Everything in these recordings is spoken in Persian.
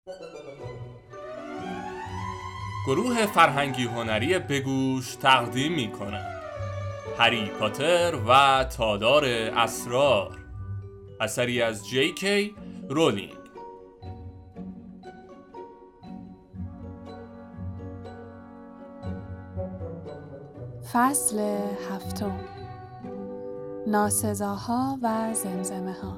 گروه فرهنگی هنری بگوش تقدیم می‌کند هری پاتر و تالار اسرار، اثری از جی.کی. رولینگ. فصل 7. ناسزاها و زمزمه ها.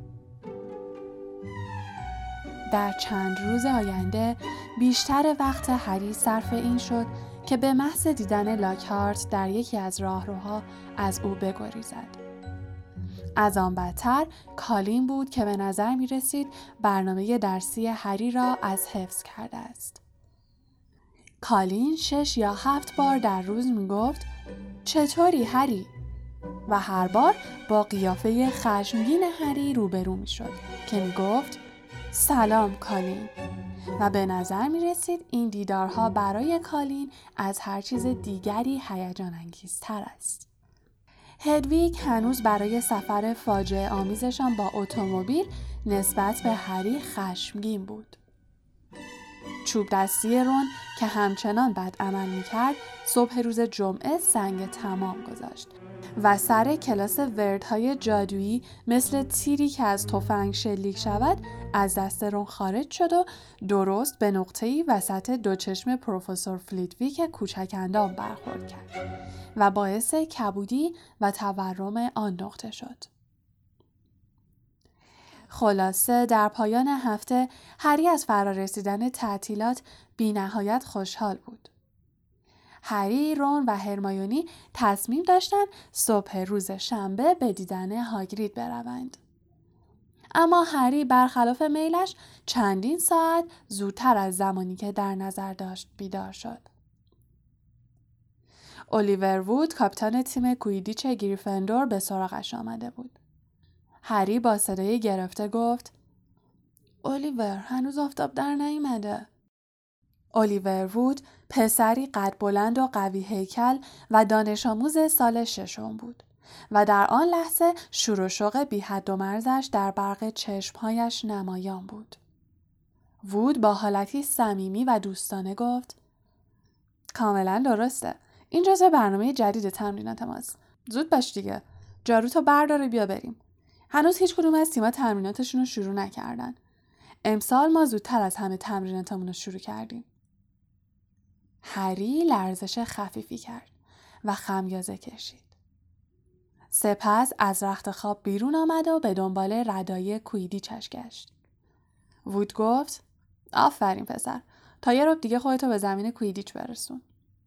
در چند روز آینده بیشتر وقت هری صرف این شد که به محض دیدن لاکهارت در یکی از راهروها از او بگریزد. از آن بدتر کالین بود که به نظر می رسید برنامه درسی هری را از حفظ کرده است. کالین 6 یا 7 بار در روز می گفت چطوری هری؟ و هر بار با قیافه خشمگین هری روبرو می شد که می گفت سلام کالین. و به نظر می رسید این دیدارها برای کالین از هر چیز دیگری هیجان انگیزتر است. هدویگ هنوز برای سفر فاجعه آمیزشان با اتومبیل نسبت به هری خشمگین بود. چوب دستی رون که همچنان بد عمل می‌کرد صبح روز جمعه سنگ تمام گذاشت و سر کلاس وردهای جادویی مثل تیری که از تفنگ شلیک شود از دست رون خارج شد و درست به نقطه‌ای وسط دو چشم پروفسور فلیتویک کوچک اندام برخورد کرد و باعث کبودی و تورم آن نقطه شد. خلاصه در پایان هفته هری از فرارسیدن تعطیلات بی نهایت خوشحال بود. هری، رون و هرمایونی تصمیم داشتند صبح روز شنبه به دیدن هاگرید بروند. اما هری برخلاف میلش چندین ساعت زودتر از زمانی که در نظر داشت بیدار شد. الیور وود کاپیتان تیم کویدیچ گریفندور به سراغش آمده بود. هری با صدای گرفته گفت الیور هنوز آفتاب در نیامده. الیور وود پسری قد بلند و قوی هیکل و دانش آموز سال 6 بود و در آن لحظه شور و شوق بی حد و مرزش در برق چشمهایش نمایان بود. وود با حالتی صمیمی و دوستانه گفت کاملا درسته. این جزو برنامه جدید تمرینات ماست. زود باش دیگه. جاروتو بردار و بیا بریم. هنوز هیچ کدوم از تیم‌ها تمریناتشون رو شروع نکردن. امسال ما زودتر از همه تمریناتمون رو شروع کردیم. هری لرزش خفیفی کرد و خمیازه کشید. سپس از رخت خواب بیرون آمد و به دنبال ردای کویدیچش گشت. وود گفت آفرین پسر. تا یه ربع دیگه خودتو به زمین کویدیچ برسون.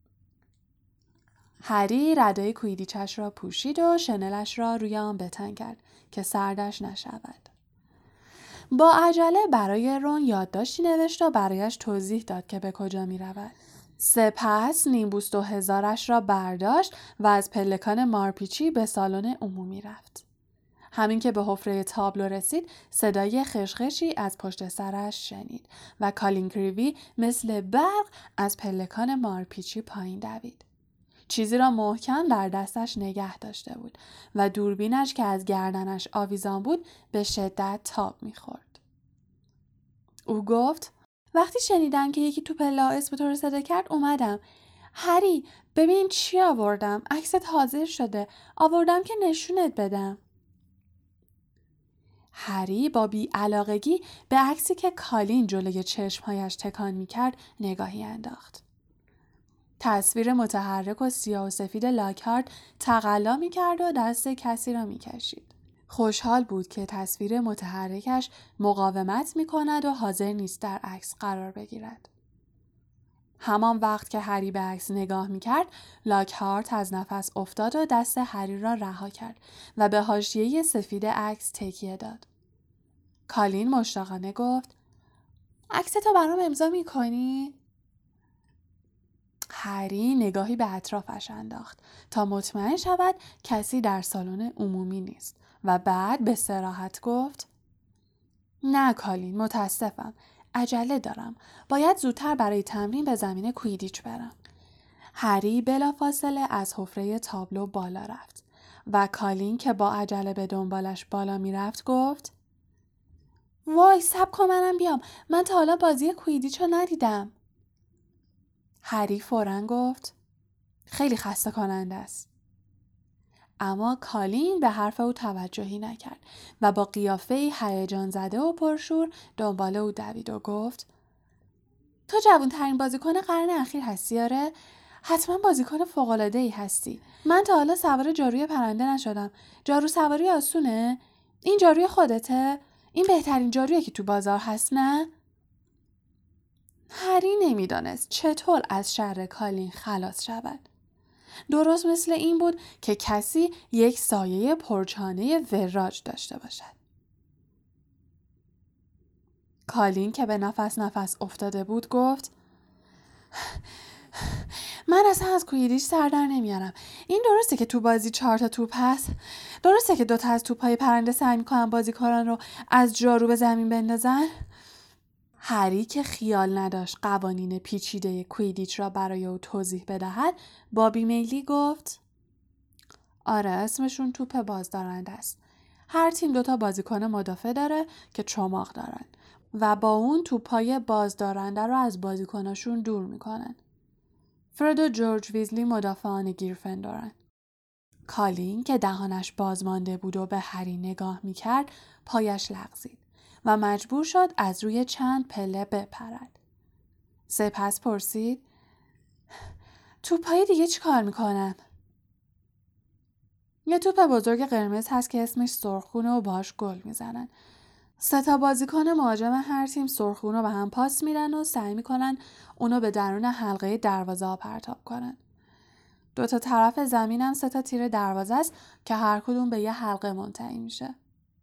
هری ردای کویدیچش را پوشید و شنلش را روی آن بتن کرد که سردش نشود. با عجله برای رون یادداشتی نوشت و برایش توضیح داد که به کجا می رود. سپس نیمبوس 2000 را برداشت و از پلکان مارپیچی به سالن عمومی رفت. همین که به حفره تابلو رسید صدای خشخشی از پشت سرش شنید و کالین کریوی مثل برق از پلکان مارپیچی پایین دوید. چیزی را محکم در دستش نگه داشته بود و دوربینش که از گردنش آویزان بود به شدت تاب می‌خورد. او گفت وقتی شنیدم که یکی تو پله‌ها اسم تو رو صدا کرد اومدم. هری ببین چی آوردم. عکست حاضر شده. آوردم که نشونت بدم. هری با بی‌علاقگی به عکسی که کالین جلوی چشمهایش تکان می‌کرد نگاهی انداخت. تصویر متحرک و سیاه و سفید لاکهارت تقلا می‌کرد و دست کسی را می‌کشید. خوشحال بود که تصویر متحرکش مقاومت می‌کند و حاضر نیست در عکس قرار بگیرد. همان وقت که هری به عکس نگاه می‌کرد، لاکهارت از نفس افتاد و دست هری را رها کرد و به حاشیه سفید عکس تکیه داد. کالین مشتاقانه گفت: عکستو برام امضا می‌کنی؟ هری نگاهی به اطرافش انداخت تا مطمئن شود کسی در سالن عمومی نیست و بعد به صراحت گفت: نه کالین، متاسفم. عجله دارم. باید زودتر برای تمرین به زمین کویدیچ برم. هری بلافاصله از حفره تابلو بالا رفت و کالین که با عجله به دنبالش بالا می رفت گفت: وای صبر کن منم بیام، من تا حالا بازی کویدیچو ندیدم. هری فوراً گفت خیلی خسته کننده است. اما کالین به حرف او توجهی نکرد و با قیافه‌ای هیجان زده و پرشور دنبال او دوید و گفت تو جوان‌ترین بازیکن قرن اخیر هستی آره؟ حتما بازیکن فوق‌العاده‌ای هستی. من تا حالا سوار جاروی پرنده نشدم. جارو سواری آسونه؟ این جاروی خودته؟ این بهترین جارویی که تو بازار هست نه؟ هری نمیدانست چطور از شر کالین خلاص شود. درست مثل این بود که کسی یک سایه پرچانه وراج داشته باشد. کالین که به نفس افتاده بود گفت من اصلا از کویدیچ سر در نمیارم. این درسته که تو بازی 4 تا توپ هست؟ درسته که 2 تا از توپ‌های پرنده سعی می‌کنن بازیکنان رو از جارو به زمین بندازن؟ هری که خیال نداشت قوانین پیچیده کویدیچ را برای او توضیح بدهد با بیمیلی گفت آره اسمشون توپ بازدارنده است. هر تیم 2 تا بازیکن مدافع داره که چماق دارن و با اون توپای بازدارنده رو از بازیکناشون دور میکنن. فرد و جورج ویزلی مدافعان گریفندورن. کالین که دهانش باز مانده بود و به هری نگاه میکرد پایش لغزید و مجبور شد از روی چند پله بپرد. سپس پرسید توپای دیگه چی کار میکنن؟ یه توپ بزرگ قرمز هست که اسمش سرخگونه و باهاش گل میزنن. 3 تا بازیکن مهاجم هر تیم سرخگونه رو به هم پاس میدن و سعی میکنن اونو به درون حلقه دروازه ها پرتاب کنن. 2 تا طرف زمین هم 3 تا تیر دروازه است که هر کدوم به یه حلقه منتهی میشه.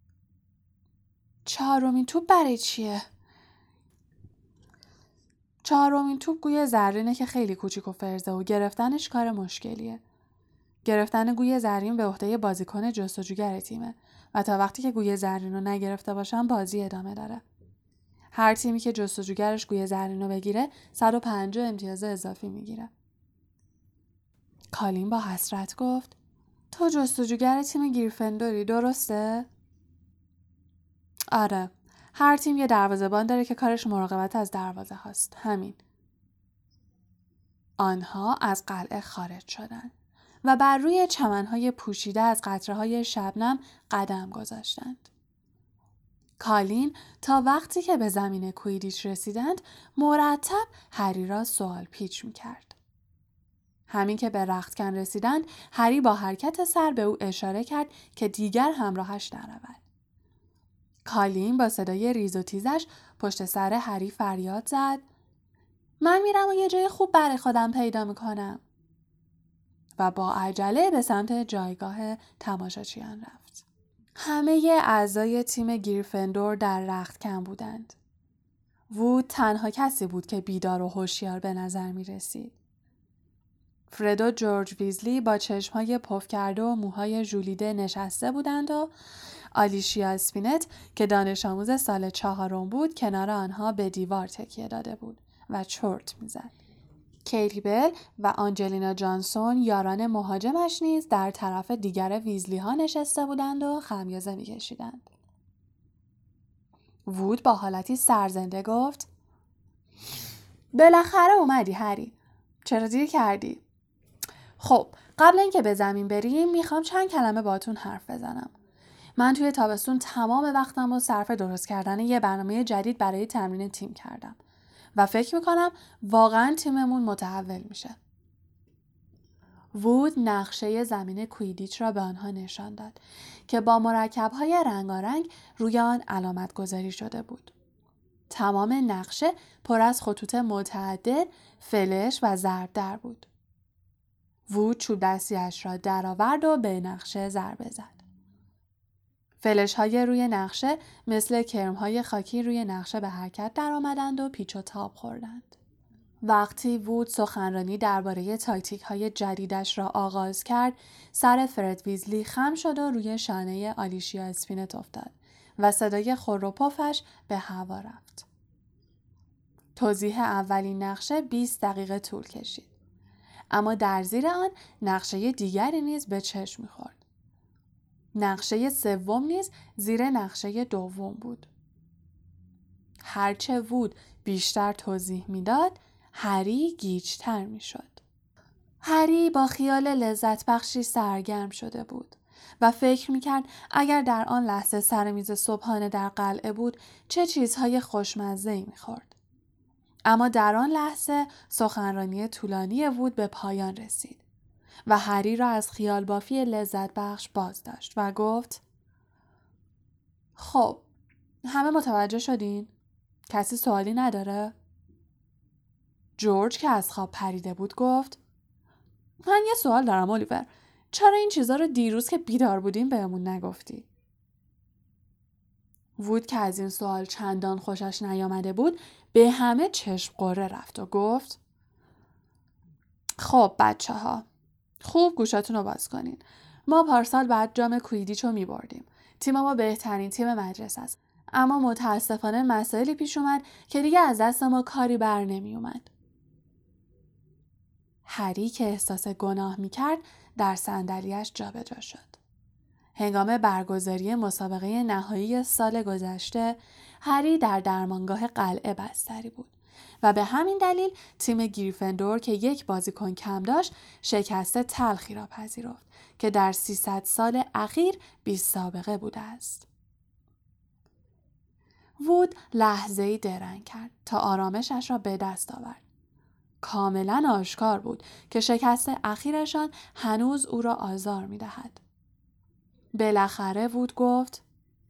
4مین توپ برای چیه؟ 4مین توپ گوی زرینه که خیلی کوچیک و فرزه و گرفتنش کار مشکلیه. گرفتن گوی زرین به عهده بازیکن جستجوگر تیمه و تا وقتی که گوی زرین رو نگرفته باشن بازی ادامه داره. هر تیمی که جستجوگرش گوی زرین رو بگیره 150 امتیاز اضافی میگیره. کالین با حسرت گفت تو جستجوگر تیم گریفندوری درسته؟ آره. هر تیم یه دروازه‌بان داره که کارش مراقبت از دروازه هاست. همین. آنها از قلعه خارج شدند و بر روی چمن‌های پوشیده از قطره‌های شبنم قدم گذاشتند. کالین تا وقتی که به زمین کویدیچ رسیدند مرتب هری را سوال پیچ می‌کرد. همین که به رختکن رسیدند هری با حرکت سر به او اشاره کرد که دیگر همراهش نرود. کالین با صدای ریز و تیزش پشت سر هری فریاد زد من میرم و یه جای خوب برای خودم پیدا میکنم و با عجله به سمت جایگاه تماشاچیان رفت. همه اعضای تیم گریفندور در رختکن بودند. وود تنها کسی بود که بیدار و هوشیار به نظر می رسید. فرد و جورج ویزلی با چشمهای پف کرده و موهای ژولیده نشسته بودند و آلیشیا اسپینت که دانش آموز سال 4 بود کنار آنها به دیوار تکیه داده بود و چرت میزد. کیتی بل و آنجلینا جانسون یاران مهاجمش نیز در طرف دیگر ویزلی ها نشسته بودند و خمیازه میکشیدند. وود با حالتی سرزنده گفت بالاخره اومدی هری. چرا دیر کردی؟ خب قبل اینکه به زمین بریم میخوام چند کلمه باهاتون حرف بزنم. من توی تابستون تمام وقتم رو صرف درست کردن یه برنامه جدید برای تمرین تیم کردم و فکر میکنم واقعا تیممون متحول میشه. وود نقشه زمین کویدیچ را به آنها نشان داد که با مرکب‌های رنگارنگ روی آن علامت گذاری شده بود. تمام نقشه پر از خطوط متعدد، فلش و ضربدر بود. وود چوب دستی‌اش را درآورد و به نقشه ضربه زد. فلش‌های روی نقشه مثل کرم‌های خاکی روی نقشه به حرکت درآمدند و پیچ و تاب خوردند. وقتی وود سخنرانی درباره تاکتیک‌های جدیدش را آغاز کرد، سر فرد ویزلی خم شد و روی شانه آلیشیا اسپینت افتاد و صدای خر و پفش به هوا رفت. توضیح اولین نقشه 20 دقیقه طول کشید. اما در زیر آن نقشه دیگری نیز به چشم می‌خورد. نقشه 3 نیز زیر نقشه 2 بود. هرچه وود بیشتر توضیح میداد، هری گیج‌تر میشد. هری با خیال لذت بخشی سرگرم شده بود و فکر میکرد اگر در آن لحظه سر میز صبحانه در قلعه بود چه چیزهای خوشمزه‌ای میخورد. اما در آن لحظه سخنرانی طولانی وود به پایان رسید و هری را از خیال بافی لذت بخش باز داشت و گفت: خب، همه متوجه شدین؟ کسی سوالی نداره؟ جورج که از خواب پریده بود گفت: من یه سوال دارم الیور. چرا این چیزا رو دیروز که بیدار بودیم بهمون نگفتی؟ وود که از این سوال چندان خوشش نیامده بود به همه چشم قره رفت و گفت: خب بچه ها، خوب گوشاتون رو باز کنین. ما پارسال بعد جام کویدیچ رو می‌بردیم. تیم ما بهترین تیم مدرسه است. اما متاسفانه مسائلی پیش اومد که دیگه از دست ما کاری بر نمی اومد. هری که احساس گناه می‌کرد در صندلی‌اش جابجا شد. هنگام برگزاری مسابقه نهایی سال گذشته، هری در درمانگاه قلعه بستری بود و به همین دلیل تیم گریفندور که یک بازیکن کم داشت، شکست تلخی را پذیرفت که در 300 سال اخیر بی سابقه بوده است. وود لحظه‌ای درنگ کرد تا آرامشش را به دست آورد. کاملا آشکار بود که شکست اخیرشان هنوز او را آزار می دهد. بالاخره وود گفت: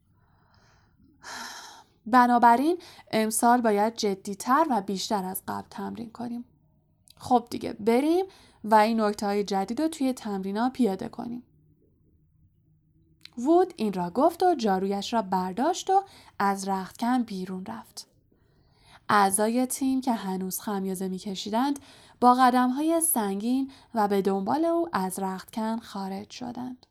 بنابراین امسال باید جدی‌تر و بیشتر از قبل تمرین کنیم. خب دیگه بریم و این نکته‌های جدید رو توی تمرین‌ها پیاده کنیم. وود این را گفت و جارویش را برداشت و از رختکن بیرون رفت. اعضای تیم که هنوز خمیازه می‌کشیدند با قدم‌های سنگین و به دنبال او از رختکن خارج شدند.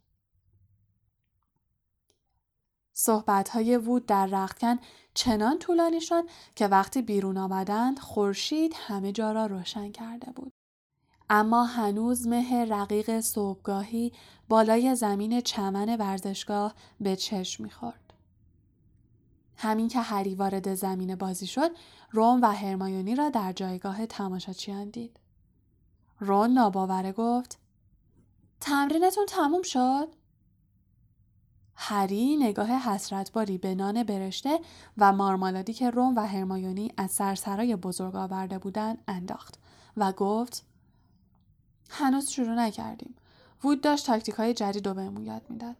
صحبت‌های وود در رختکن چنان طولانی شد که وقتی بیرون آمدند خورشید همه جا را روشن کرده بود. اما هنوز مه رقیق صبحگاهی بالای زمین چمن ورزشگاه به چشم می‌خورد. همین که هری وارد زمین بازی شد، رون و هرمایونی را در جایگاه تماشاچیان دید. رون ناباوره گفت: تمرینتون تموم شد؟ هری نگاه حسرتباری به نان برشته و مارمالادی که رون و هرمایونی از سرسرای بزرگ آورده بودند انداخت و گفت: هنوز شروع نکردیم. وود داشت تاکتیک‌های جدید رو بهمون یاد میداد.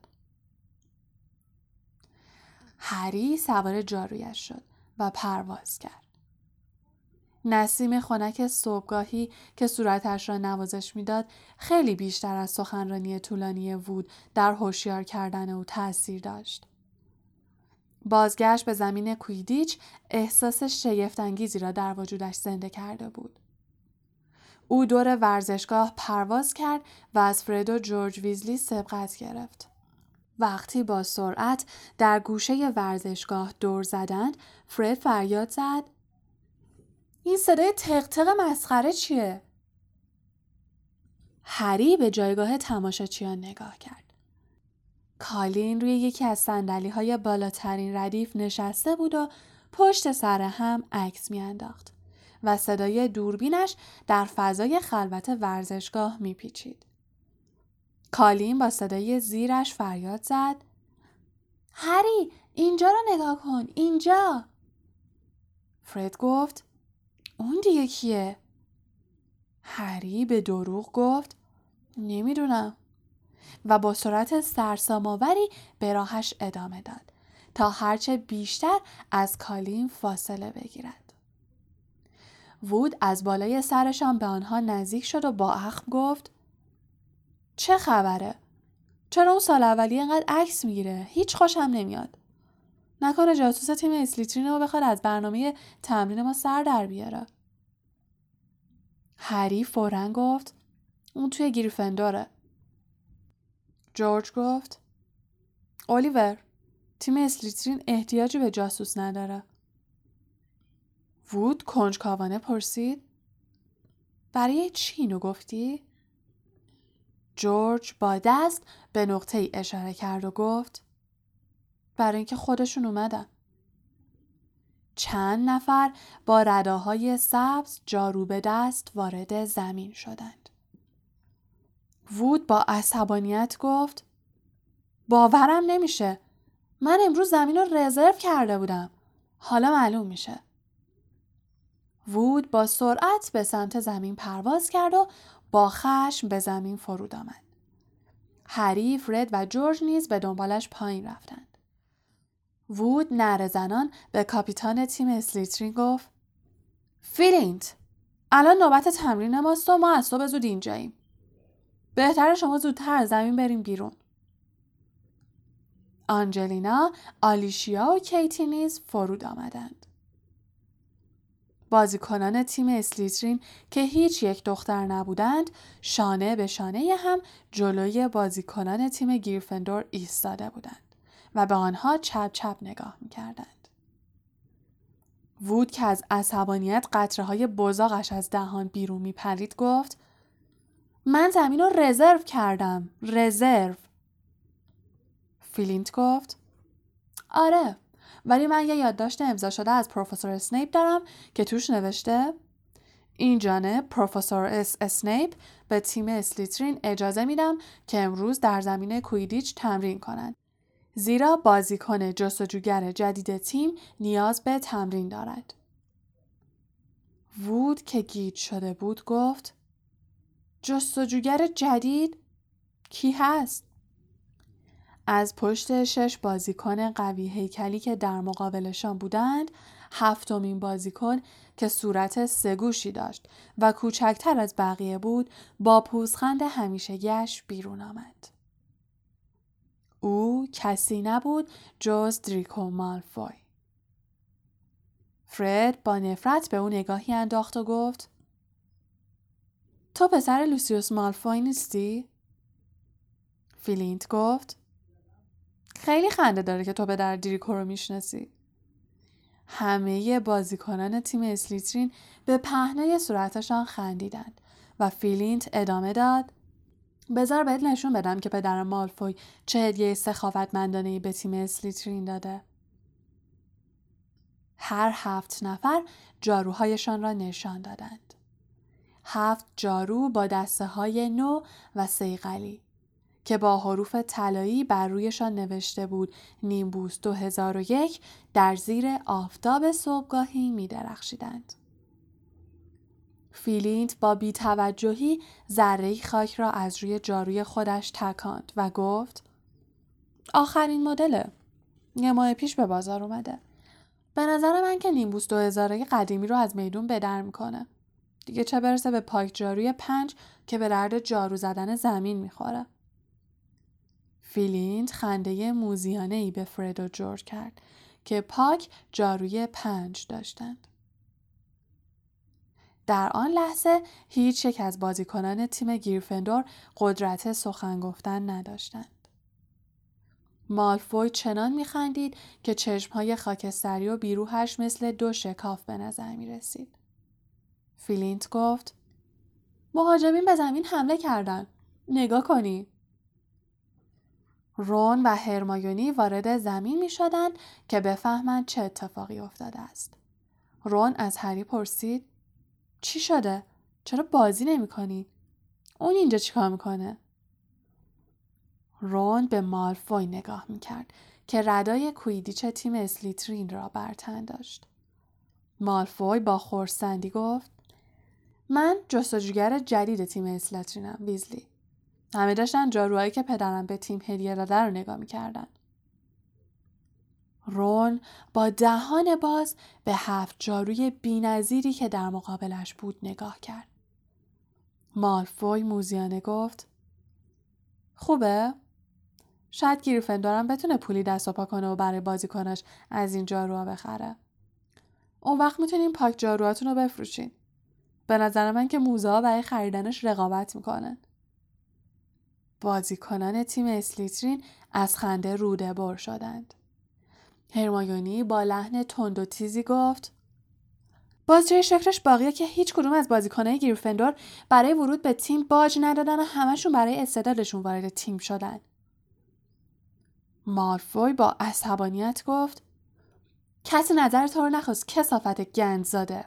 هری سوار جارویش شد و پرواز کرد. نسیم خنک صبحگاهی که صورتش را نوازش میداد خیلی بیشتر از سخنرانی طولانی وود در هوشیار کردن او تأثیر داشت. بازگشت به زمین کویدیچ احساس شگفت‌انگیزی را در وجودش زنده کرده بود. او دور ورزشگاه پرواز کرد و از فرد و جورج ویزلی سبقت گرفت. وقتی با سرعت در گوشه ورزشگاه دور زدند، فرد فریاد زد: این صدای تق-تق مسخره چیه؟ هری به جایگاه تماشاچیان نگاه کرد. کالین روی یکی از صندلی‌های بالاترین ردیف نشسته بود و پشت سر هم عکس می‌انداخت و صدای دوربینش در فضای خلوت ورزشگاه می‌پیچید. کالین با صدای زیرش فریاد زد: هری، اینجا رو نگاه کن، اینجا! فرد گفت: اون دیگه کیه؟ هری به دروغ گفت: نمیدونم. و با سرعت سرسام‌آوری به راهش ادامه داد تا هرچه بیشتر از کالین فاصله بگیرد. وود از بالای سرشان به آنها نزدیک شد و با اخم گفت: چه خبره؟ چرا اون سال اولی اینقدر عکس میگیره؟ هیچ خوشم نمیاد. نکنه جاسوس تیم اسلیترین رو بخواد از برنامه تمرین ما سر در بیاره. هری فوراً گفت: اون توی گریفندوره. جورج گفت: الیور، تیم اسلیترین احتیاجی به جاسوس نداره. وود کنجکاوانه پرسید: برای چی اینو گفتی؟ جورج با دست به نقطه‌ای اشاره کرد و گفت: برای اینکه خودشون اومدن. چند نفر با رداهای سبز جارو به دست وارد زمین شدند. وود با عصبانیت گفت باورم نمیشه. من امروز زمین رو رزرو کرده بودم. حالا معلوم میشه. وود با سرعت به سمت زمین پرواز کرد و با خشم به زمین فرود آمد. هری، فرد و جورج نیز به دنبالش پایین رفتند. وود نعره زنان به کاپیتان تیم اسلیترین گفت فیلینت، الان نوبت تمرین ماست و ما از صبح زود اینجاییم. بهتره شما زودتر از زمین بریم بیرون. آنجلینا، آلیشیا و کیتی نیز فرود آمدند. بازیکنان تیم اسلیترین که هیچ یک دختر نبودند، شانه به شانه هم جلوی بازیکنان تیم گریفندور ایستاده بودند و به آنها چپ چپ نگاه می‌کردند. وود که از عصبانیت قطره‌های بزاقش از دهان بیرون می‌پرید گفت من زمین رو رزرو کردم. رزرو. فیلینت گفت آره، ولی من یه یادداشت امضا شده از پروفسور اسنیپ دارم که توش نوشته این جانب پروفسور اسنیپ به تیم اسلیترین اجازه میدم که امروز در زمین کویدیچ تمرین کنند. زیرا بازیکن جستجوگر جدید تیم نیاز به تمرین دارد. وود که گیج شده بود گفت جستجوگر جدید؟ کی هست؟ از پشت 6 بازیکن قوی هیکلی که در مقابلشان بودند، 7مین بازیکن که صورت سه‌گوشی داشت و کوچکتر از بقیه بود، با پوزخند همیشگی‌اش بیرون آمد. او کسی نبود جز دریکو مالفوی. فرد با نفرت به او نگاهی انداخت و گفت تو پسر لوسیوس مالفوی نیستی؟ فیلینت گفت خیلی خنده داره که تو پدر دریکو رو میشناسی. همه بازیکنان تیم اسلیترین به پهنای صورتشان خندیدند و فیلینت ادامه داد بذار بهت نشون بدم که پدر مالفوی چه هدیه سخاوتمندانه‌ای به تیم اسلیترین داده. هر 7 نفر جاروهایشان را نشان دادند. 7 جارو با دسته های نو و صیقلی که با حروف طلایی بر رویشان نوشته بود نیمبوس 2001 در زیر آفتاب صبحگاهی می درخشیدند. فیلینت با بی‌توجهی ذره‌ای خاک را از روی جاروی خودش تکاند و گفت آخرین مدله. یه ماه پیش به بازار اومده. به نظر من که نیمبوس 2001 قدیمی رو از میدون به در میکنه. دیگه چه برسه به پاک جاروی 5 که به درد جارو زدن زمین میخوره. فیلینت خنده موذیانه‌ای به فرد و جورج کرد که پاک جاروی 5 داشتند. در آن لحظه هیچ یک از بازیکنان تیم گریفندور قدرت سخن گفتن نداشتند. مالفوی چنان میخندید که چشمهای خاکستری و بیروحش مثل 2 شکاف به نظر میرسید. فیلینت گفت مهاجمین به زمین حمله کردن. نگاه کنی. رون و هرمایونی وارد زمین می شدند که بفهمند چه اتفاقی افتاده است. رون از هری پرسید چی شده؟ چرا بازی نمی کنی؟ اون اینجا چی کار میکنه؟ رون به مالفوی نگاه می کرد که ردای کویدیچ تیم اسلیترین را بر تن داشت. مالفوی با خرسندی گفت من جستجوگر جدید تیم اسلیترینم ویزلی. همه داشتن جاروهایی که پدرم به تیم هدیه داده رو نگاه می‌کردن. رون با دهان باز به 7 جاروی بی‌نظیری که در مقابلش بود نگاه کرد. مالفوی موذیانه گفت خوبه؟ شاید گریفندورم بتونه پولی دست و پا کنه و برای بازیکناش از این جاروها بخره. اون وقت میتونین پاک جاروهاتون رو بفروشین. به نظر من که موزه‌ها برای خریدنش رقابت میکنن. بازیکنان تیم اسلیترین از خنده روده بر شدند. هرمایونی با لحن تند و تیزی گفت باز چه فکرش باقیه که هیچ کدوم از بازیکنای گریفندور برای ورود به تیم باج ندادن و همشون برای استعدادشون وارد تیم شدن. مالفوی با عصبانیت گفت کسی نظر تو رو نخواست کثافت گندزاده.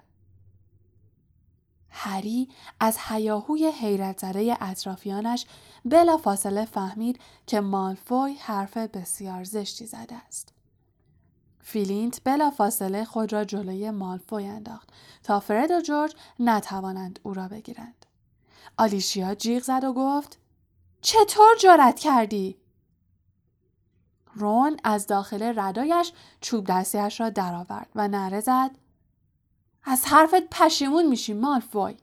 هری از هیاهوی حیرت زده اطرافیانش بلا فاصله فهمید که مالفوی حرف بسیار زشتی زده است. فیلینت بلا فاصله خود را جلوی مالفوی انداخت تا فرد و جورج نتوانند او را بگیرند. آلیشیا جیغ زد و گفت چطور جرأت کردی؟ رون از داخل ردایش چوب دستیش را درآورد و نعره زد از حرفت پشیمون میشی مالفوی.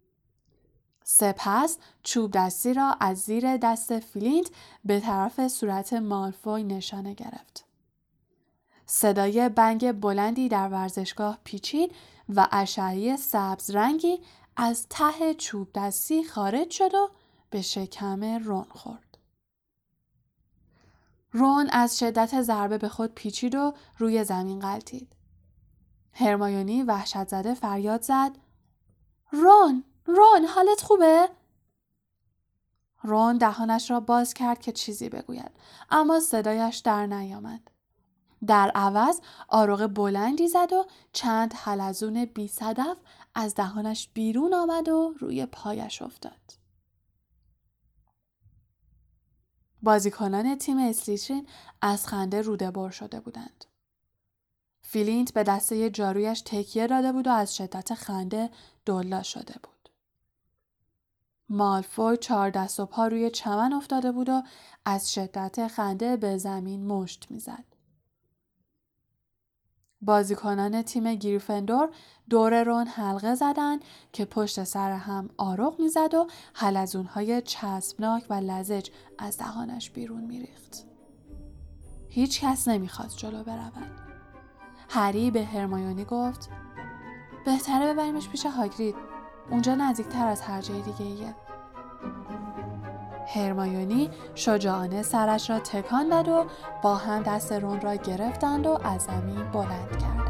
سپس چوب دستی را از زیر دست فیلینت به طرف صورت مالفوی نشانه گرفت. صدای بنگ بلندی در ورزشگاه پیچید و اشعه سبز رنگی از ته چوب دستی خارج شد و به شکم رون خورد. رون از شدت ضربه به خود پیچید و روی زمین غلتید. هرمایونی وحشت زده فریاد زد رون حالت خوبه؟ رون دهانش را باز کرد که چیزی بگوید اما صدایش در نیامد. در عوض آروغ بلندی زد و چند حلزون بی صدف از دهانش بیرون آمد و روی پایش افتاد. بازیکنان تیم اسلیترین از خنده روده بر شده بودند. فیلینت به دسته جارویش تکیه داده بود و از شدت خنده دولا شده بود. مالفوی 4 دست و پا روی چمن افتاده بود و از شدت خنده به زمین مشت میزد. بازیکنان تیم گریفندور دور رون حلقه زدند که پشت سر هم آروغ میزد و حلزونهای چسبناک و لزج از دهانش بیرون میریخت. هیچ کس نمیخواست جلو برود. هری به هرمایونی گفت بهتره ببریمش پیش هاگرید. اونجا نزدیکتر از هر جای دیگه ایه. هرمایونی شجاعانه سرش را تکان داد و با هم دست رون را گرفتند و از زمین بلند کردند.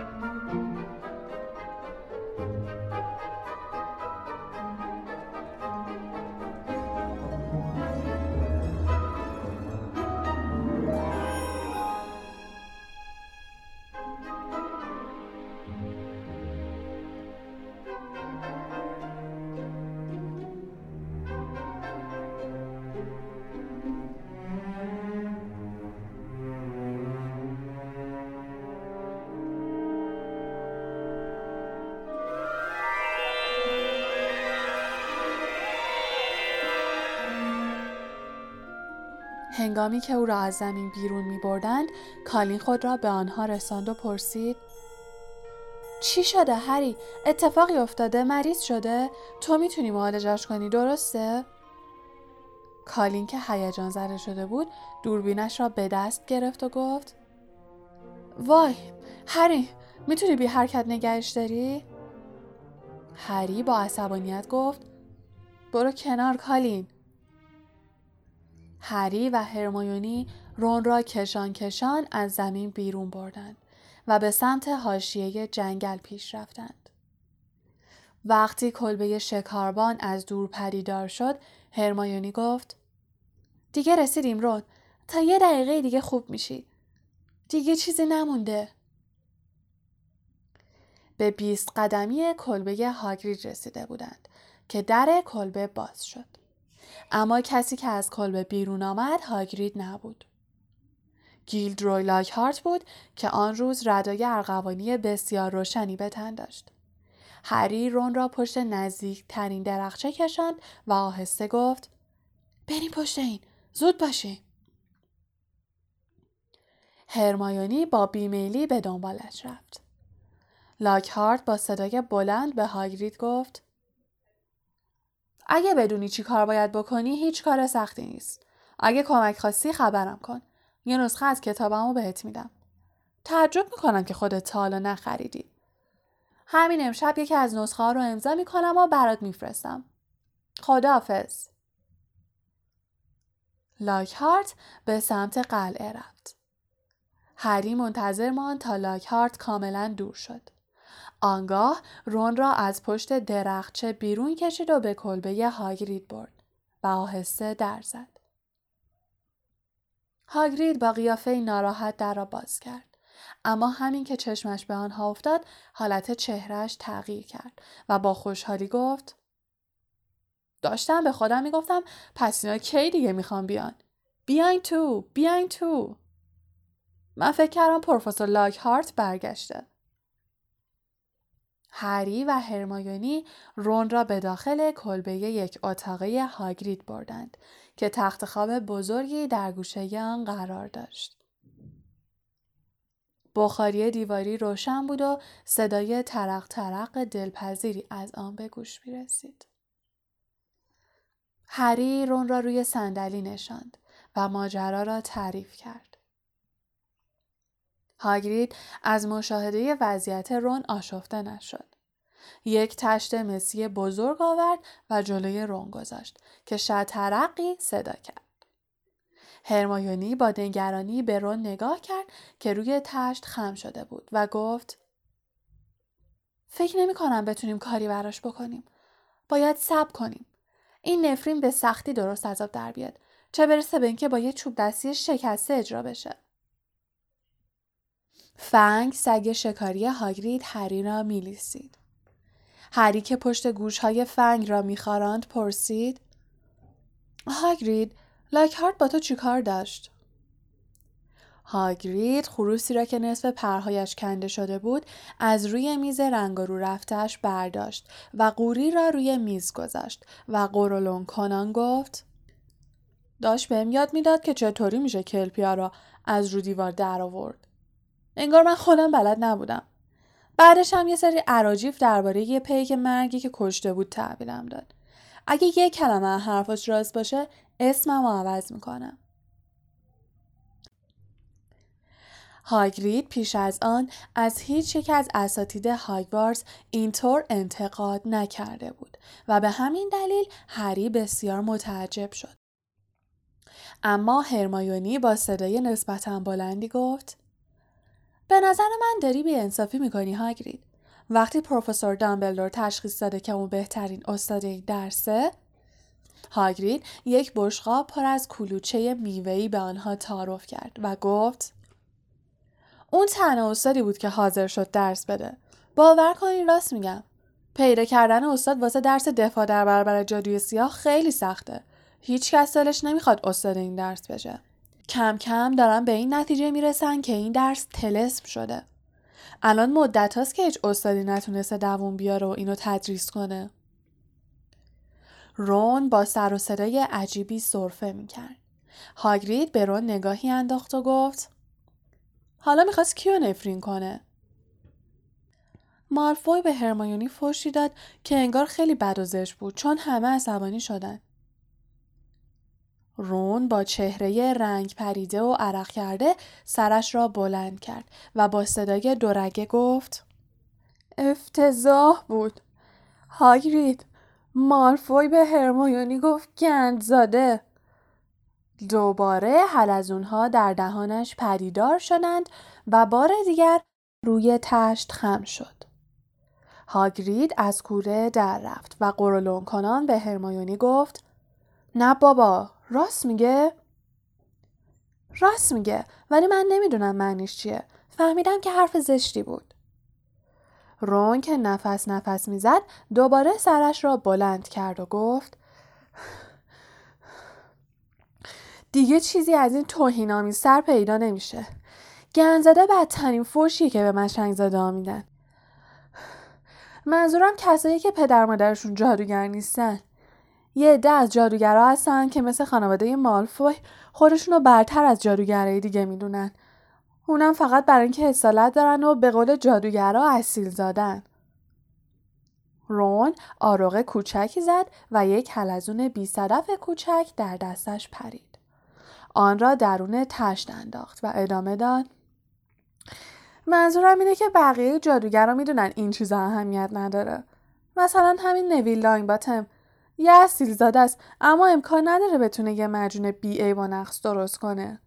هنگامی که او را از زمین بیرون می بردند، کالین خود را به آنها رساند و پرسید چی شده هری؟ اتفاقی افتاده؟ مریض شده؟ تو میتونی معالجش کنی درسته؟ کالین که هیجان زده شده بود دوربینش را به دست گرفت و گفت وای هری میتونی بی حرکت نگهش داری؟ هری با عصبانیت گفت برو کنار کالین. هری و هرمایونی رون را کشان کشان از زمین بیرون بردند و به سمت حاشیه جنگل پیش رفتند. وقتی کلبه شکاربان از دور پدیدار شد، هرمایونی گفت دیگه رسیدیم رون، تا 1 دقیقه دیگه خوب میشی. دیگه چیزی نمونده. به 20 قدمی کلبه هاگرید رسیده بودند که در کلبه باز شد. اما کسی که از کلبه بیرون آمد هاگرید نبود. گیلدروی لاکهارت بود که آن روز ردای ارغوانی بسیار روشنی به تن داشت. هری رون را پشت نزدیک ترین درخچه کشاند و آهسته گفت بریم پشت این، زود باشیم. هرمایونی با بیمیلی به دنبالش رفت. لاکهارت با صدای بلند به هاگرید گفت اگه بدونی چی کار باید بکنی هیچ کار سختی نیست. اگه کمک خواستی خبرم کن. یه نسخه از کتابمو بهت میدم. تعجب میکنم که خودت تا حالا نخریدی. همین امشب یکی از نسخه ها رو امضا میکنم و برات میفرستم. خداحافظ. لاکهارت به سمت قلعه رفت. هری منتظر ماند تا لاکهارت کاملا دور شد. آنگاه رون را از پشت درختچه بیرون کشید و به کلبه هاگرید برد و آهسته در زد. هاگرید با قیافه ناراحت در را باز کرد، اما همین که چشمش به آنها افتاد حالت چهرهش تغییر کرد و با خوشحالی گفت داشتم به خودم میگفتم پس اینا کی دیگه میخوان بیان؟ بیاین تو. من فکر کردم پروفسور لاکهارت برگشته. هری و هرمایونی رون را به داخل کلبه یک اتاقه هاگرید بردند که تخت خواب بزرگی در گوشه آن قرار داشت. بخاری دیواری روشن بود و صدای ترق ترق دلپذیری از آن به گوش می رسید. هری رون را روی صندلی نشاند و ماجرا را تعریف کرد. هاگرید از مشاهده وضعیت رون آشفته نشد. یک تشت مسی بزرگ آورد و جلوی رون گذاشت که شطرقی صدا کرد. هرمایونی با نگرانی به رون نگاه کرد که روی تشت خم شده بود و گفت فکر نمی کنم بتونیم کاری براش بکنیم. باید صبر کنیم. این نفرین به سختی درست از آب در بیاد. چه برسه به اینکه با یه چوب دستی شکسته اجرا بشه. فنگ سگ شکاری هاگرید هری را میلیسید. هری که پشت گوشهای فنگ را میخاراند پرسید هاگرید لاکهارت با تو چی کار داشت؟ هاگرید خروسی را که نصف پرهایش کنده شده بود از روی میز رنگارو رفته‌اش برداشت و قوری را روی میز گذاشت و قرولون کنان گفت داشت بهم یاد میداد که چطوری میشه کلپیا را از رو دیوار در آورد. انگار من خودم بلد نبودم. بعدش هم یه سری اراجیف درباره یه پیک مرگی که کشته بود تحویلم داد. اگه یه کلمه حرفش راست باشه اسممو عوض میکنم. هاگرید پیش از آن از هیچ یک از اساتید هاگوارتس اینطور انتقاد نکرده بود و به همین دلیل هری بسیار متعجب شد. اما هرمایونی با صدای نسبتاً بلندی گفت به نظر من داری بی‌انصافی میکنی هاگرید. وقتی پروفسور دامبلدور تشخیص داده که اون بهترین استاد یک درسه، هاگرید یک بشقاب پر از کلوچه میوه‌ای به آنها تعارف کرد و گفت اون تنها استادی بود که حاضر شد درس بده. باور کنین راست میگم. پیدا کردن استاد واسه درس دفاع در برابر جادوی سیاه خیلی سخته. هیچ کس دلش نمیخواد استاد این درس بشه. کم کم دارن به این نتیجه میرسن که این درس طلسم شده. الان مدت هاست که هیچ استادی نتونسته دووم بیاره و اینو تدریس کنه. رون با سر و صدای عجیبی سرفه میکرد. هاگرید به رون نگاهی انداخت و گفت حالا میخواست کیو نفرین کنه؟ مالفوی به هرمایونی فحشی داد که انگار خیلی بد و زشت بود چون همه عصبانی شدن. رون با چهره رنگ پریده و عرق کرده سرش را بلند کرد و با صدای دورگه گفت افتضاح بود. هاگرید مالفوی به هرمایونی گفت گندزاده. دوباره حلزونها در دهانش پدیدار شدند و بار دیگر روی تشت خم شد. هاگرید از کوره در رفت و قرولون کنان به هرمایونی گفت نه بابا راست میگه؟ راست میگه ولی من نمیدونم معنیش چیه. فهمیدم که حرف زشتی بود. رون که نفس نفس میزد دوباره سرش را بلند کرد و گفت دیگه چیزی از این توهین‌آمیز سر پیدا نمیشه. گندزده بدترین فحشیه که به مشنگ‌زاده ها میدن. منظورم کسایی که پدر مادرشون جادوگر نیستن. یه عده از جادوگرها هستن که مثل خانواده مالفوی خودشونو برتر از جادوگرای دیگه میدونن. اونم فقط برای اینکه اصالت دارن و به قول جادوگرها اصیل زادن. رون آروغه کوچکی زد و یک حلزون بی صدف کوچک در دستش پرید. آن را درون تشت انداخت و ادامه داد منظورم اینه که بقیه جادوگرها میدونن این چیزا اهمیت نداره. مثلا همین نویل لانگباتم یه اصیل زاده است اما امکان نداره بتونه یه معجون بی عیب و نقص درست کنه.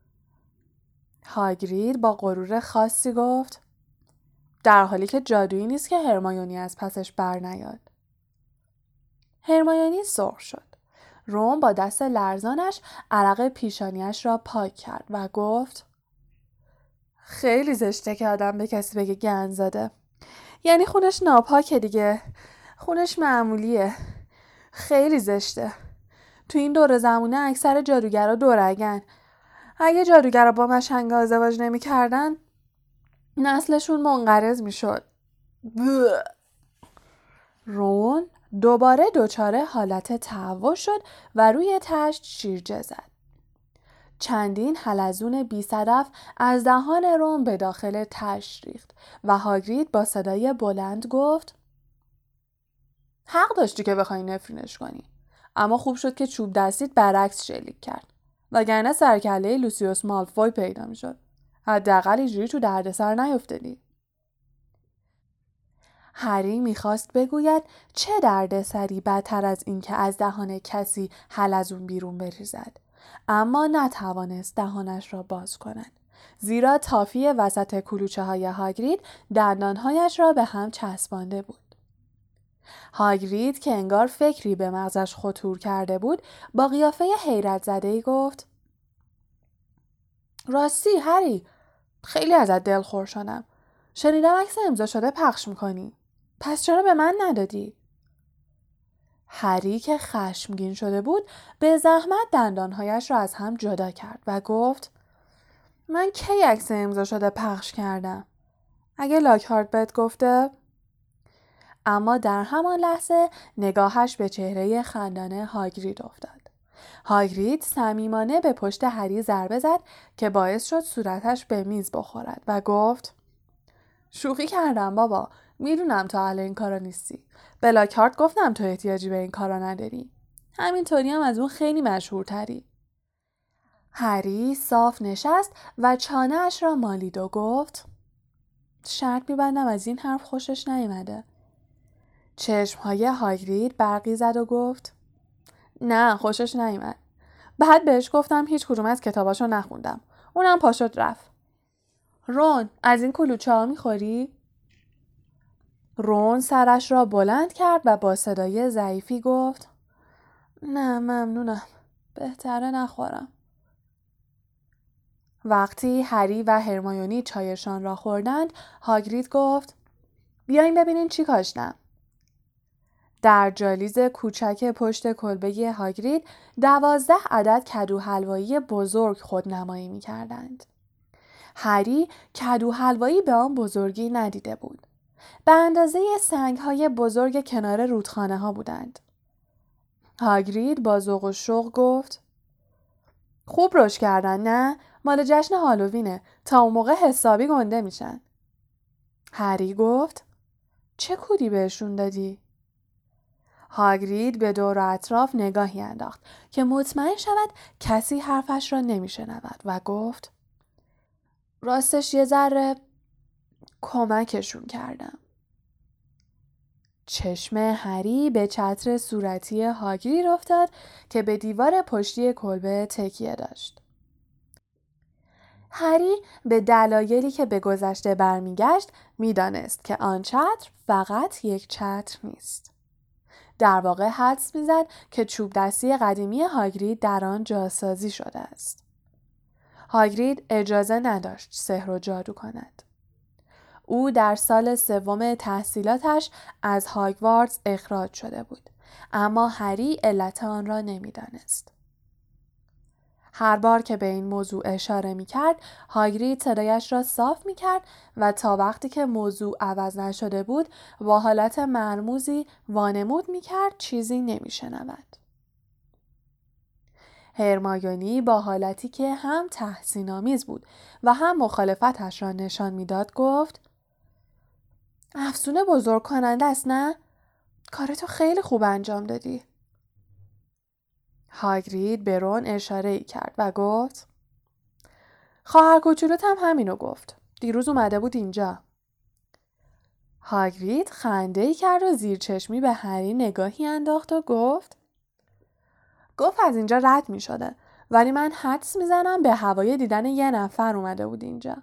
هاگرید با غرور خاصی گفت در حالی که جادویی نیست که هرمایونی از پسش بر نیاد. هرمایونی سرخ شد. رون با دست لرزانش عرق پیشانیش را پاک کرد و گفت خیلی زشته که آدم به کسی بگه گند زده. یعنی خونش ناپاکه دیگه. خونش معمولیه. خیلی زشته. تو این دور زمونه اکثر جادوگرا دورگن. اگه جادوگرا با مشنگا ازدواج نمی کردن نسلشون منقرض می شد. رون دوباره دچار حالت تهوع شد و روی تشت شیرجه زد. چندین حلزون بی صدف از دهان رون به داخل تشت ریخت و هاگرید با صدای بلند گفت حق داشتی که بخوای نفرینش کنی. اما خوب شد که چوب دستیت برعکس شلیک کرد. وگرنه سرکله لوسیوس مالفوی پیدا می شد. حداقل اینجوری تو دردسر نیفتادی. هری میخواست بگوید چه دردسری بدتر از این که از دهان کسی حلزون بیرون بریزد. اما نتوانست دهانش را باز کند. زیرا تافی وسط کلوچه های هاگرید دندانهایش را به هم چسبانده بود. هاگرید که انگار فکری به مغزش خطور کرده بود با قیافه حیرت زده‌ای گفت راستی هری، خیلی ازت دلخور شدم. شنیدم عکس امضا شده پخش میکنی. پس چرا به من ندادی؟ هری که خشمگین شده بود به زحمت دندانهایش را از هم جدا کرد و گفت من کی عکس امضا شده پخش کردم؟ اگه لاکهارت بهت گفته؟ اما در همان لحظه نگاهش به چهره خندانه هاگرید افتاد. هاگرید صمیمانه به پشت هری ضربه زد که باعث شد صورتش به میز بخورد و گفت شوخی کردم بابا، میدونم تو اهل این کارا نیستی. به لاکهارت گفتم تو احتیاجی به این کارا نداری. همینطوری هم از اون خیلی مشهورتری. هری صاف نشست و چانه‌اش را مالید و گفت شرط می‌بندم از این حرف خوشش نیامده. چشم‌های هاگرید برقی زد و گفت نه خوشش نیامد. بعد بهش گفتم هیچ کدوم از کتاباشو نخوندم. اونم پاشد رفت. رون از این کلوچه‌ها می‌خوری؟ رون سرش را بلند کرد و با صدای ضعیفی گفت نه ممنونم. بهتره نخورم. وقتی هری و هرمیونی چایشان را خوردند هاگرید گفت بیاین ببینین چی کاشتم. در جالیز کوچک پشت کلبه هاگرید 12 عدد کدو حلوایی بزرگ خودنمایی می کردند. هری کدو حلوایی به آن بزرگی ندیده بود. به اندازه سنگ‌های بزرگ کنار رودخانه ها بودند. هاگرید با ذوق و شوق گفت خوب روش کردن نه؟ مال جشن هالووینه. تا اون موقع حسابی گنده میشن. هری گفت چه کودی بهشون دادی؟ هاگرید به دور و اطراف نگاهی انداخت که مطمئن شود کسی حرفش را نمیشنود و گفت راستش یه ذره کمکشون کردم. چشم هری به چتر صورتی هاگرید افتاد که به دیوار پشتی کلبه تکیه داشت. هری به دلایلی که به گذشته برمیگشت میدانست که آن چتر فقط یک چتر نیست. در واقع حدس میزد که چوب دستی قدیمی هاگرید در آن جاسازی شده است. هاگرید اجازه نداشت سحر و جادو کند. او در سال 3 تحصیلاتش از هاگوارتس اخراج شده بود، اما هری علت آن را نمیدانست. هر بار که به این موضوع اشاره می‌کرد، هاگرید صدایش را صاف می‌کرد و تا وقتی که موضوع عوض نشده بود، با حالت مرموزی وانمود می‌کرد چیزی نمی‌شنود. هرمیونی با حالتی که هم تحسین‌آمیز بود و هم مخالفتش را نشان می‌داد گفت: افسون بزرگ کننده است نه؟ کارتو خیلی خوب انجام دادی. هاگرید به رون اشاره‌ای کرد و گفت: خواهر کوچولوت هم همینو گفت. دیروز اومده بود اینجا. هاگرید خنده‌ای کرد و زیر چشمی به هری نگاهی انداخت و گفت از اینجا رد می شده، ولی من حدس میزنم به هوای دیدن یه نفر اومده بود اینجا.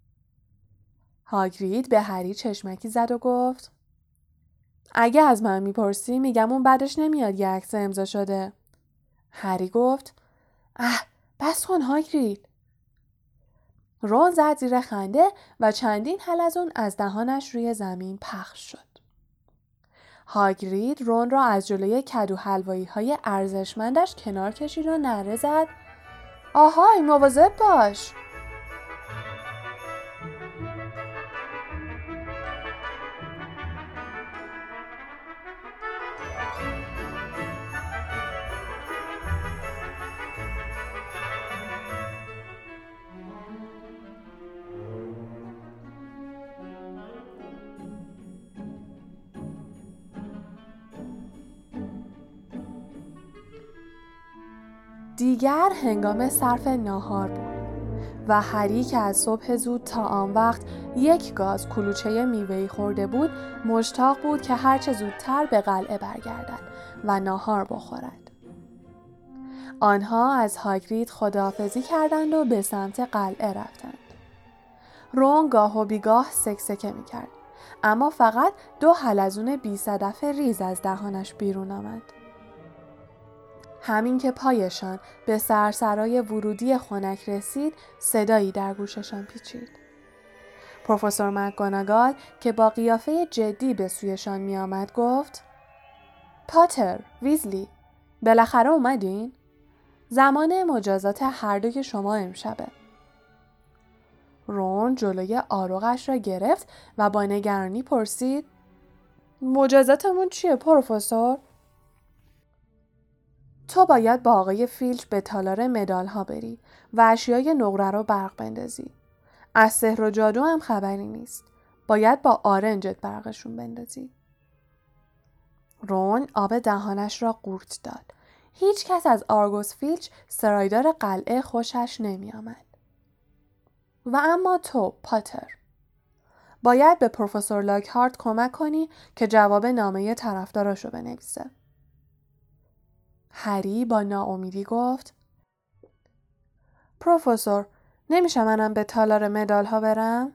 هاگرید به هری چشمکی زد و گفت: اگه از من میپرسی میگم اون بعدش نمیاد یه عکس امضا شده. هری گفت: بس کن هاگرید. رون زد زیر خنده و چندین حلزون از دهانش روی زمین پخش شد. هاگرید رون را از جلوی کدو حلوایی های ارزشمندش کنار کشید و نعره زد: آهای، مواظب باش! دیگر هنگام صرف ناهار بود و هری که از صبح زود تا آن وقت یک گاز کلوچه میوه‌ای خورده بود مشتاق بود که هرچه زودتر به قلعه برگردد و ناهار بخورد. آنها از هاگرید خداحافظی کردند و به سمت قلعه رفتند. رون گاه و بیگاه سکسکه می‌کرد، اما فقط 2 حلزون بی صدف ریز از دهانش بیرون آمد. همین که پایشان به سرسرای ورودی خنک رسید، صدایی در گوششان پیچید. پروفسور مکگوناگال که با قیافه جدی به سویشان می آمد گفت: پاتر، ویزلی، بالاخره اومدین؟ زمان مجازات هر دوی شما امشبه. رون جلوی آروغش را گرفت و با نگرانی پرسید: مجازاتمون چیه پروفسور؟ تو باید با آقای فیلچ به تالار مدال ها بری و اشیای نقره رو برق بندازی. از سحر و جادو هم خبری نیست. باید با آرنجت برقشون بندازی. رون آب دهانش را قورت داد. هیچ کس از آرگوس فیلچ سرایدار قلعه خوشش نمی آمد. و اما تو پاتر، باید به پروفسور لاکهارت کمک کنی که جواب نامه طرفداراشو بنویسه. هری با ناامیدی گفت: پروفسور، نمیشه منم به تالار مدال ها برم؟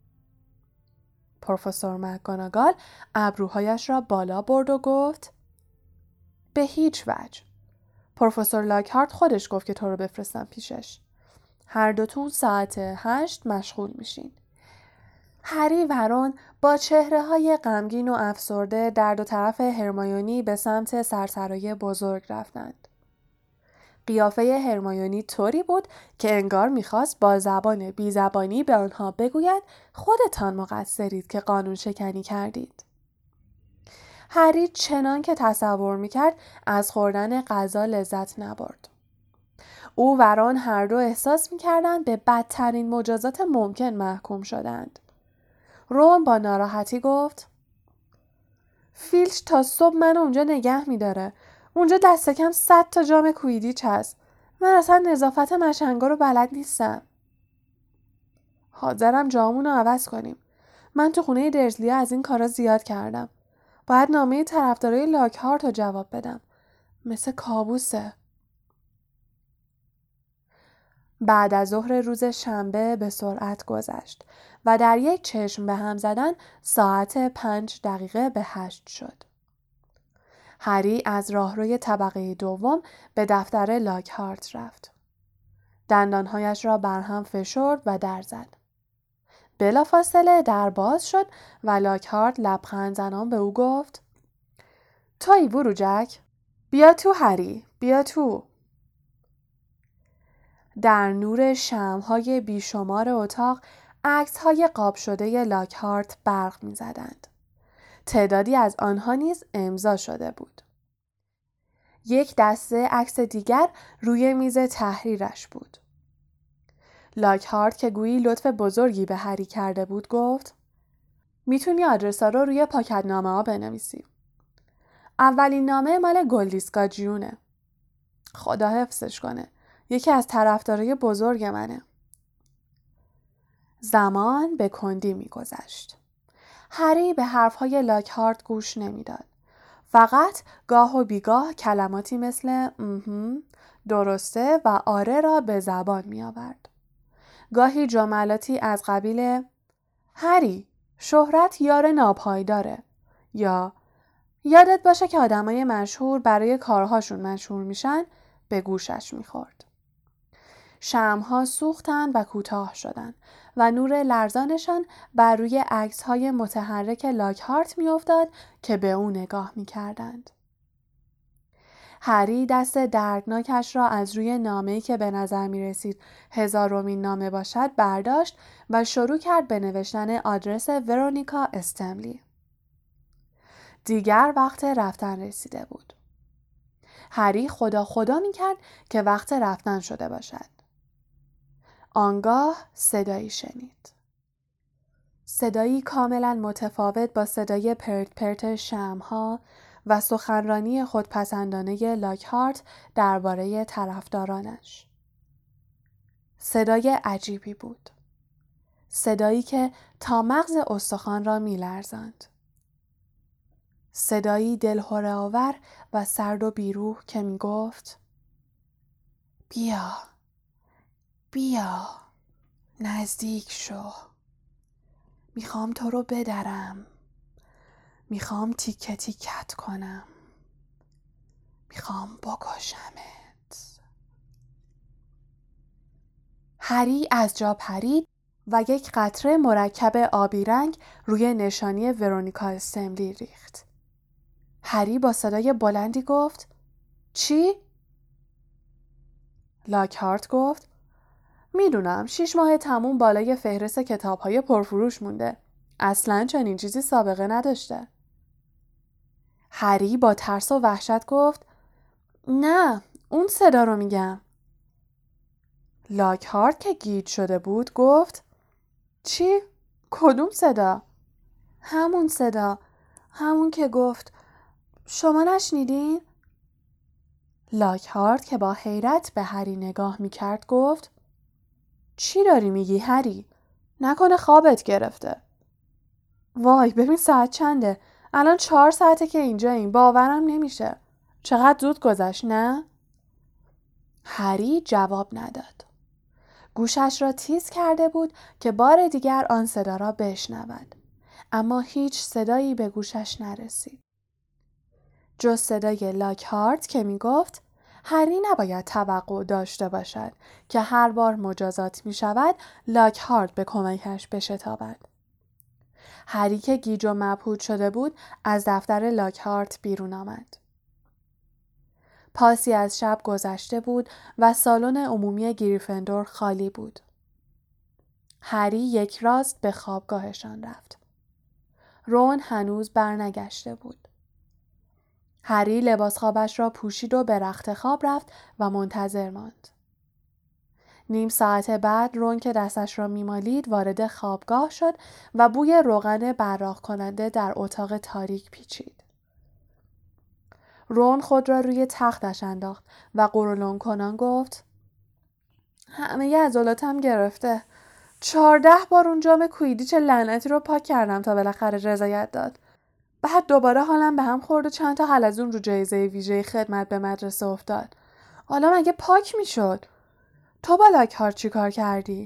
پروفسور مکگوناگال ابروهایش را بالا برد و گفت: به هیچ وجه. پروفسور لاکهارت خودش گفت که تو رو بفرستم پیشش. هر دوتون ساعت 8 مشغول میشین. هری و رون با چهره‌های غمگین و افسرده در 2 طرف هرمیونی به سمت سرسرای بزرگ رفتند. قیافه هرمیونی طوری بود که انگار می‌خواست با زبان بی‌زبانی به آنها بگوید خودتان مقصرید که قانون شکنی کردید. هری چنان که تصور می‌کرد از خوردن غذا لذت نبرد. او و رون هر دو احساس می‌کردند به بدترین مجازات ممکن محکوم شدند. رون با ناراحتی گفت: فیلچ تا صبح من اونجا نگه می‌داره. اونجا دست کم 100 تا جام کویدیچ هست. من اصلا نظافت مشنگا رو بلد نیستم. حاضرم جامونو عوض کنیم. من تو خونه درزلیا از این کارا زیاد کردم. باید نامه طرفدارای لاکهارت رو جواب بدم. مثل کابوسه. بعد از ظهر روز شنبه به سرعت گذشت و در یک چشم به هم زدن ساعت 5 دقیقه به 8 شد. هری از راهروی طبقه دوم به دفتر لاکهارت رفت. دندانهایش را برهم فشرد و در زد. بلافاصله در باز شد و لاکهارت لبخند زنان به او گفت: تویی بروجک؟ بیا تو هری، بیا تو. در نور شمع‌های بیشمار اتاق عکس‌های قاب شده لاکهارت برق می‌زدند. تعدادی از آنها نیز امضا شده بود. یک دسته عکس دیگر روی میز تحریرش بود. لاکهارت که گویی لطف بزرگی به هری کرده بود گفت: میتونی آدرسا رو روی پاکتنامه ها بنویسی. اولین نامه مال گلدیسکا جیونه. خدا حفظش کنه. یکی از طرفدارای بزرگ منه. زمان به کندی میگذشت. هری به حرفهای لاکهارت گوش نمیداد. فقط گاه و بیگاه کلماتی مثل درسته و آره را به زبان می آورد. گاهی جملاتی از قبیل هری، شهرت یار ناپایداره، یا یادت باشه که آدمای مشهور برای کارهاشون مشهور میشن به گوشش میخورد. شمع‌ها سوختند و کوتاه شدند و نور لرزانشان بر روی عکس‌های متحرک لاکهارت می‌افتاد که به او نگاه می‌کردند. هری دست دردناکش را از روی نامه‌ای که به نظر می‌رسید 1000مین نامه باشد برداشت و شروع کرد به نوشتن آدرس ورونیکا استملی. دیگر وقت رفتن رسیده بود. هری خدا می‌کرد که وقت رفتن شده باشد. آنگاه صدایی شنید. صدایی کاملا متفاوت با صدای پرت پرت شمع‌ها و سخنرانی خودپسندانه لاکهارت درباره طرفدارانش. صدای عجیبی بود. صدایی که تا مغز استخوان را می‌لرزاند. صدایی دلهره‌آور و سرد و بیروح که می‌گفت: بیا، بیا، نزدیک شو. میخوام تو رو بدرم. میخوام تیکه تیکت کنم. میخوام بکشمت. هری از جا پرید و یک قطره مرکب آبی رنگ روی نشانی ورونیکا استملی ریخت. هری با صدای بلندی گفت: چی؟ لاکهارت گفت: میدونم 6 ماه تموم بالای فهرست کتاب‌های پرفروش مونده. اصلاً چنین چیزی سابقه نداشته. هری با ترس و وحشت گفت: نه، اون صدا رو میگم. لاکهارت که گیج شده بود گفت: چی؟ کدوم صدا؟ همون صدا، همون که گفت. شما نشنیدین؟ لاکهارت که با حیرت به هری نگاه میکرد گفت: چی داری میگی هری؟ نکنه خوابت گرفته. وای ببین ساعت چنده؟ الان 4 ساعته که اینجاییم. باورم نمیشه. چقدر زود گذشت نه؟ هری جواب نداد. گوشش را تیز کرده بود که بار دیگر آن صدا را بشنود. اما هیچ صدایی به گوشش نرسید. جز صدای لاکهارت که می گفت: هری نباید توقع داشته باشد که هر بار مجازات می شود لاکهارت به کمکش بشتابد. هری که گیج و مبهوت شده بود از دفتر لاکهارت بیرون آمد. پاسی از شب گذشته بود و سالن عمومی گریفندور خالی بود. هری یک راست به خوابگاهشان رفت. رون هنوز برنگشته بود. هری لباس خوابش را پوشید و به رخت خواب رفت و منتظر ماند. نیم ساعت بعد رون که دستش را میمالید وارد خوابگاه شد و بوی روغن براق کننده در اتاق تاریک پیچید. رون خود را روی تختش انداخت و قرولند کنان گفت: همه عضلاتم گرفته. 14 بار اون جام کویدیچ لعنتی رو پاک کردم تا بالاخره رضایت داد. بعد دوباره حالم به هم خورد و چند تا حلزون رو جایزه ویژه خدمت به مدرسه افتاد. حالا مگه پاک میشد؟ تو با لاکهارت چی کار کردی؟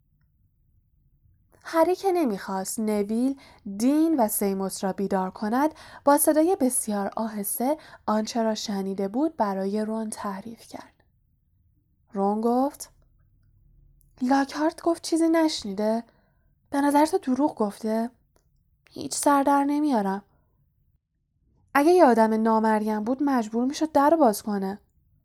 هری که نمیخواست نویل، دین و سیموس را بیدار کند با صدای بسیار آهسته آنچه را شنیده بود برای رون تعریف کرد. رون گفت: لاکهارت گفت چیزی نشنیده؟ به نظر تو دروغ گفته؟ هیچ سر در نمیارم. اگه یه آدم نامریم بود مجبور میشد در باز کنه.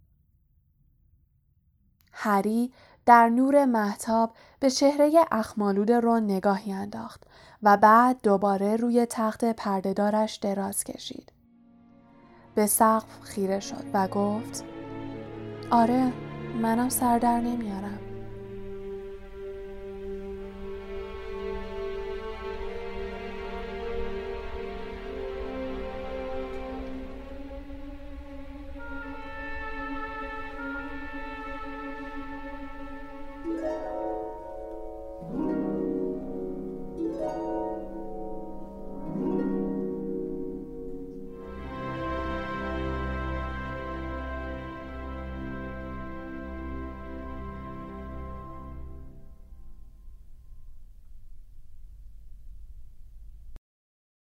هری در نور مهتاب به چهره اخمالود رون نگاهی انداخت و بعد دوباره روی تخت پرده‌دارش دراز کشید. به سقف خیره شد و گفت: آره، منم سر در نمیارم.